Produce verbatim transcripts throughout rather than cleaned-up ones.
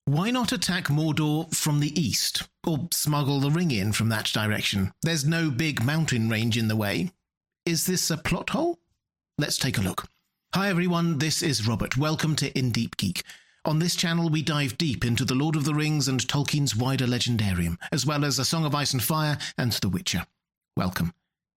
Why not attack Mordor from the east, or smuggle the ring in from that direction? There's no big mountain range in the way. Is this a plot hole? Let's take a look. Hi everyone, this is Robert. Welcome to In Deep Geek. On this channel we dive deep into the Lord of the Rings and Tolkien's wider legendarium, as well as A Song of Ice and Fire and The Witcher. Welcome.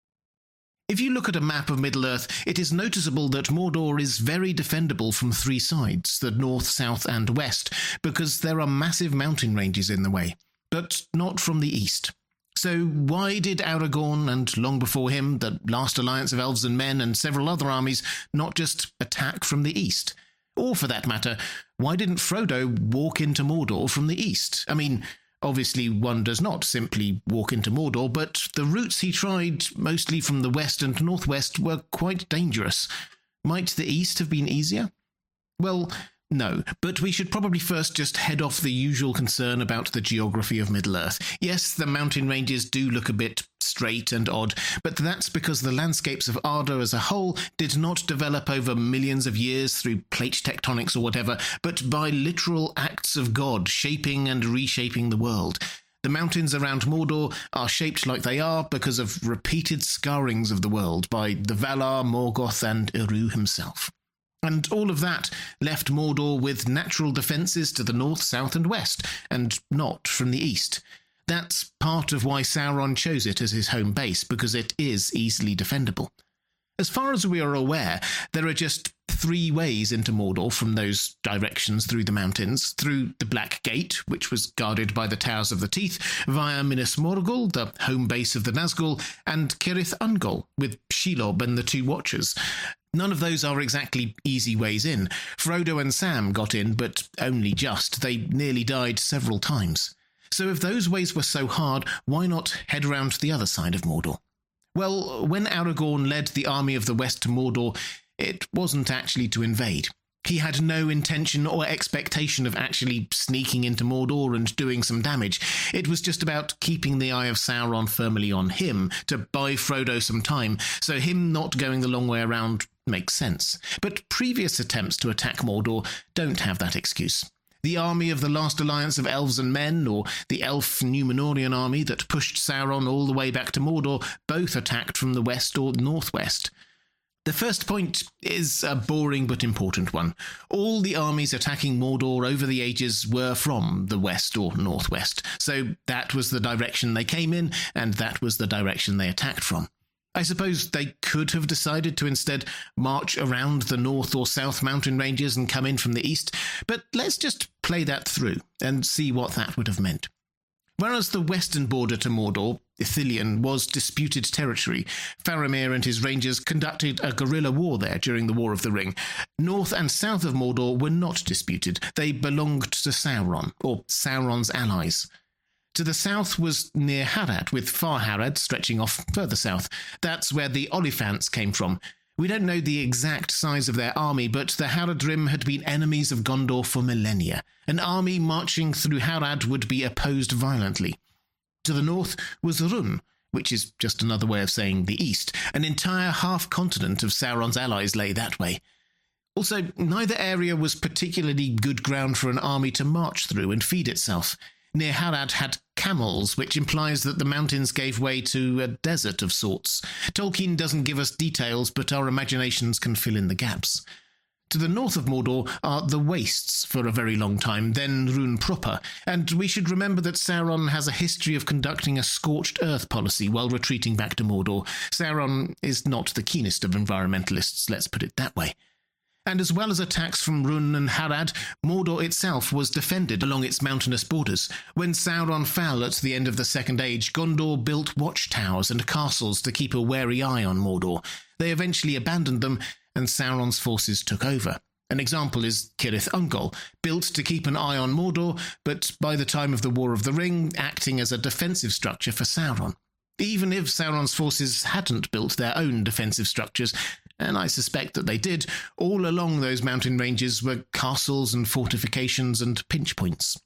If you look at a map of Middle-earth, it is noticeable that Mordor is very defendable from three sides, the north, south and west, because there are massive mountain ranges in the way, but not from the east. So why did Aragorn, and long before him, the last alliance of elves and men and several other armies, not just attack from the east? Or, for that matter, why didn't Frodo walk into Mordor from the east? I mean, obviously one does not simply walk into Mordor, but the routes he tried, mostly from the west and northwest, were quite dangerous. Might the east have been easier? Well, no, but we should probably first just head off the usual concern about the geography of Middle-earth. Yes, the mountain ranges do look a bit straight and odd, but that's because the landscapes of Arda as a whole did not develop over millions of years through plate tectonics or whatever, but by literal acts of God shaping and reshaping the world. The mountains around Mordor are shaped like they are because of repeated scarrings of the world by the Valar, Morgoth and Eru himself. And all of that left Mordor with natural defences to the north, south and west, and not from the east. That's part of why Sauron chose it as his home base, because it is easily defendable. As far as we are aware, there are just three ways into Mordor from those directions through the mountains: through the Black Gate, which was guarded by the Towers of the Teeth, via Minas Morgul, the home base of the Nazgul, and Cirith Ungol, with Shelob and the Two Watchers. None of those are exactly easy ways in. Frodo and Sam got in, but only just. They nearly died several times. So if those ways were so hard, why not head around to the other side of Mordor? Well, when Aragorn led the army of the west to Mordor, it wasn't actually to invade. He had no intention or expectation of actually sneaking into Mordor and doing some damage. It was just about keeping the eye of Sauron firmly on him, to buy Frodo some time, so him not going the long way around makes sense. But previous attempts to attack Mordor don't have that excuse. The army of the last alliance of elves and men, or the elf Númenórean army that pushed Sauron all the way back to Mordor, both attacked from the west or northwest. The first point is a boring but important one. All the armies attacking Mordor over the ages were from the west or northwest, so that was the direction they came in, and that was the direction they attacked from. I suppose they could have decided to instead march around the north or south mountain ranges and come in from the east, but let's just play that through and see what that would have meant. Whereas the western border to Mordor, Ithilien, was disputed territory, Faramir and his rangers conducted a guerrilla war there during the War of the Ring. North and south of Mordor were not disputed. They belonged to Sauron, or Sauron's allies. To the south was near Harad, with Far Harad stretching off further south. That's where the Oliphants came from. We don't know the exact size of their army, but the Haradrim had been enemies of Gondor for millennia. An army marching through Harad would be opposed violently. To the north was Rhûn, which is just another way of saying the east. An entire half-continent of Sauron's allies lay that way. Also, neither area was particularly good ground for an army to march through and feed itself. Near Harad had camels, which implies that the mountains gave way to a desert of sorts. Tolkien doesn't give us details, but our imaginations can fill in the gaps. To the north of Mordor are the Wastes for a very long time, then Rhûn proper, and we should remember that Sauron has a history of conducting a scorched earth policy while retreating back to Mordor. Sauron is not the keenest of environmentalists, let's put it that way. And as well as attacks from Rhûn and Harad, Mordor itself was defended along its mountainous borders. When Sauron fell at the end of the Second Age, Gondor built watchtowers and castles to keep a wary eye on Mordor. They eventually abandoned them, and Sauron's forces took over. An example is Cirith Ungol, built to keep an eye on Mordor, but by the time of the War of the Ring, acting as a defensive structure for Sauron. Even if Sauron's forces hadn't built their own defensive structures, and I suspect that they did, all along those mountain ranges were castles and fortifications and pinch points.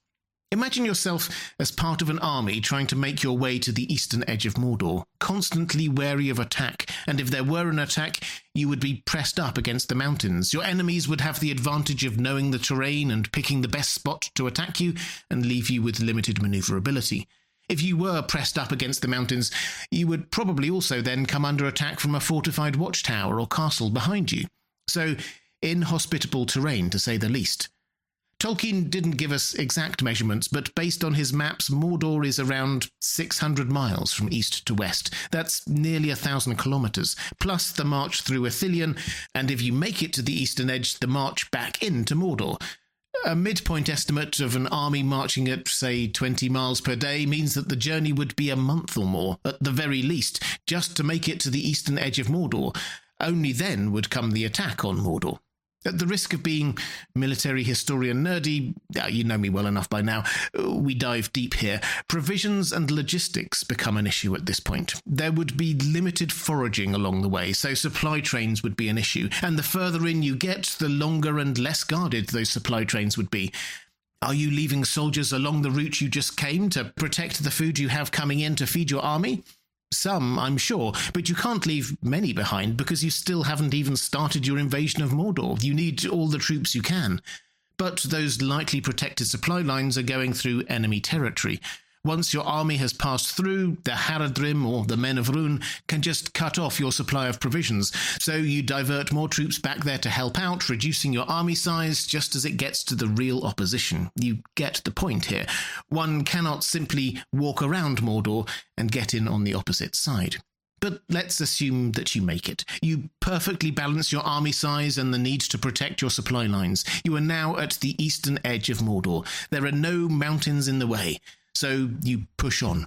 Imagine yourself as part of an army trying to make your way to the eastern edge of Mordor, constantly wary of attack, and if there were an attack, you would be pressed up against the mountains. Your enemies would have the advantage of knowing the terrain and picking the best spot to attack you, and leave you with limited maneuverability. If you were pressed up against the mountains, you would probably also then come under attack from a fortified watchtower or castle behind you. So, inhospitable terrain, to say the least. Tolkien didn't give us exact measurements, but based on his maps, Mordor is around six hundred miles from east to west. That's nearly a thousand kilometres, plus the march through Ithilien, and if you make it to the eastern edge, the march back into Mordor. A midpoint estimate of an army marching at, say, twenty miles per day means that the journey would be a month or more, at the very least, just to make it to the eastern edge of Mordor. Only then would come the attack on Mordor. At the risk of being military historian nerdy, you know me well enough by now, we dive deep here. Provisions and logistics become an issue at this point. There would be limited foraging along the way, so supply trains would be an issue, and the further in you get, the longer and less guarded those supply trains would be. Are you leaving soldiers along the route you just came to protect the food you have coming in to feed your army? Some, I'm sure, but you can't leave many behind because you still haven't even started your invasion of Mordor. You need all the troops you can. But those lightly protected supply lines are going through enemy territory. Once your army has passed through, the Haradrim, or the Men of Rhûn, can just cut off your supply of provisions, so you divert more troops back there to help out, reducing your army size just as it gets to the real opposition. You get the point here. One cannot simply walk around Mordor and get in on the opposite side. But let's assume that you make it. You perfectly balance your army size and the need to protect your supply lines. You are now at the eastern edge of Mordor. There are no mountains in the way. So you push on.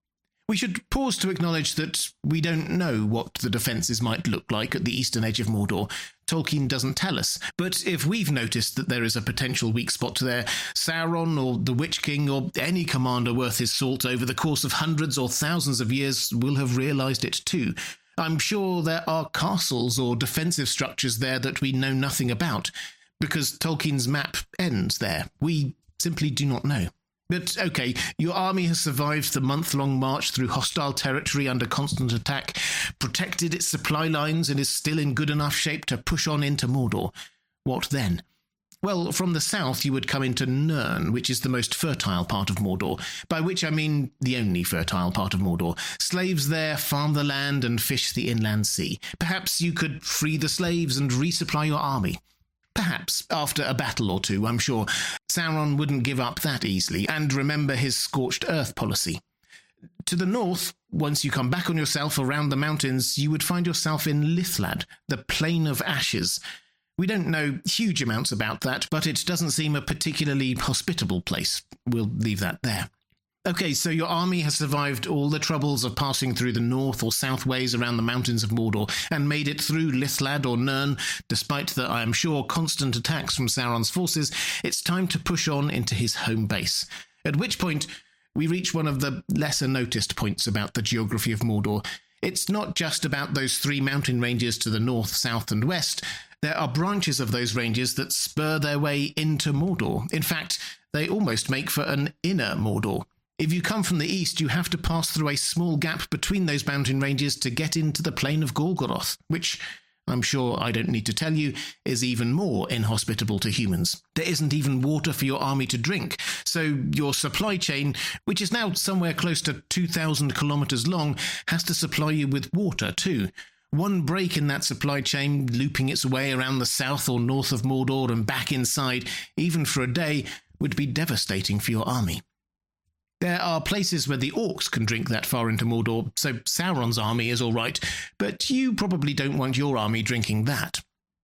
We should pause to acknowledge that we don't know what the defences might look like at the eastern edge of Mordor. Tolkien doesn't tell us, but if we've noticed that there is a potential weak spot there, Sauron or the Witch King or any commander worth his salt over the course of hundreds or thousands of years will have realised it too. I'm sure there are castles or defensive structures there that we know nothing about, because Tolkien's map ends there. We simply do not know. But, okay, your army has survived the month-long march through hostile territory under constant attack, protected its supply lines, and is still in good enough shape to push on into Mordor. What then? Well, from the south you would come into Nirn, which is the most fertile part of Mordor, by which I mean the only fertile part of Mordor. Slaves there farm the land and fish the inland sea. Perhaps you could free the slaves and resupply your army. Perhaps, after a battle or two, I'm sure. Sauron wouldn't give up that easily, and remember his scorched earth policy. To the north, once you come back on yourself around the mountains, you would find yourself in Lithlad, the Plain of Ashes. We don't know huge amounts about that, but it doesn't seem a particularly hospitable place. We'll leave that there. Okay, so your army has survived all the troubles of passing through the north or south ways around the mountains of Mordor and made it through Lithlad or Nirn. Despite the, I am sure, constant attacks from Sauron's forces, it's time to push on into his home base. At which point, we reach one of the lesser noticed points about the geography of Mordor. It's not just about those three mountain ranges to the north, south and west. There are branches of those ranges that spur their way into Mordor. In fact, they almost make for an inner Mordor. If you come from the east, you have to pass through a small gap between those mountain ranges to get into the plain of Gorgoroth, which, I'm sure I don't need to tell you, is even more inhospitable to humans. There isn't even water for your army to drink, so your supply chain, which is now somewhere close to two thousand kilometres long, has to supply you with water too. One break in that supply chain, looping its way around the south or north of Mordor and back inside, even for a day, would be devastating for your army. There are places where the orcs can drink that far into Mordor, so Sauron's army is all right, but you probably don't want your army drinking that.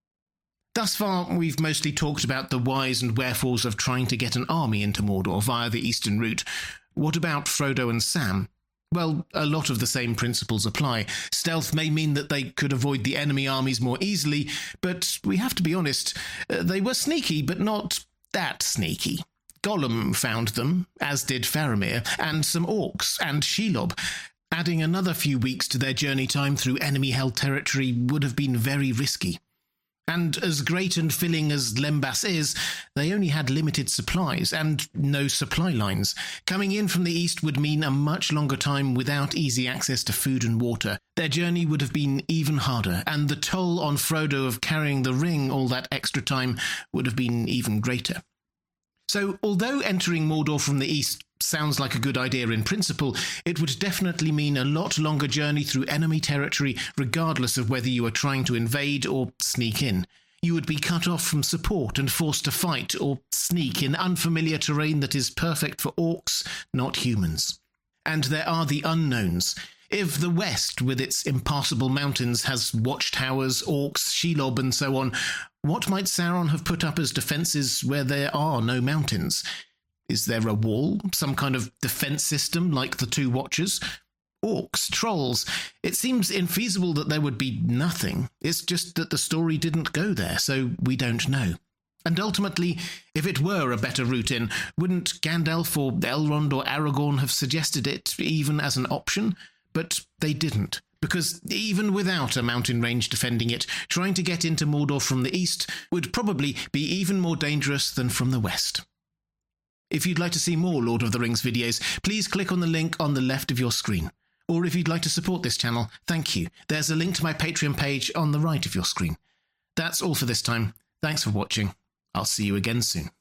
Thus far, we've mostly talked about the whys and wherefores of trying to get an army into Mordor via the eastern route. What about Frodo and Sam? Well, a lot of the same principles apply. Stealth may mean that they could avoid the enemy armies more easily, but we have to be honest, they were sneaky, but not that sneaky. Gollum found them, as did Faramir, and some orcs and Shelob. Adding another few weeks to their journey time through enemy-held territory would have been very risky. And as great and filling as Lembas is, they only had limited supplies and no supply lines. Coming in from the east would mean a much longer time without easy access to food and water. Their journey would have been even harder, and the toll on Frodo of carrying the ring all that extra time would have been even greater. So, although entering Mordor from the east sounds like a good idea in principle, it would definitely mean a lot longer journey through enemy territory, regardless of whether you are trying to invade or sneak in. You would be cut off from support and forced to fight or sneak in unfamiliar terrain that is perfect for orcs, not humans. And there are the unknowns. If the West, with its impassable mountains, has watchtowers, orcs, Shelob and so on, what might Sauron have put up as defences where there are no mountains? Is there a wall, some kind of defence system like the Two Watchers? Orcs, trolls. It seems infeasible that there would be nothing. It's just that the story didn't go there, so we don't know. And ultimately, if it were a better route in, wouldn't Gandalf or Elrond or Aragorn have suggested it even as an option? But they didn't, because even without a mountain range defending it, trying to get into Mordor from the east would probably be even more dangerous than from the west. If you'd like to see more Lord of the Rings videos, please click on the link on the left of your screen. Or if you'd like to support this channel, thank you. There's a link to my Patreon page on the right of your screen. That's all for this time. Thanks for watching. I'll see you again soon.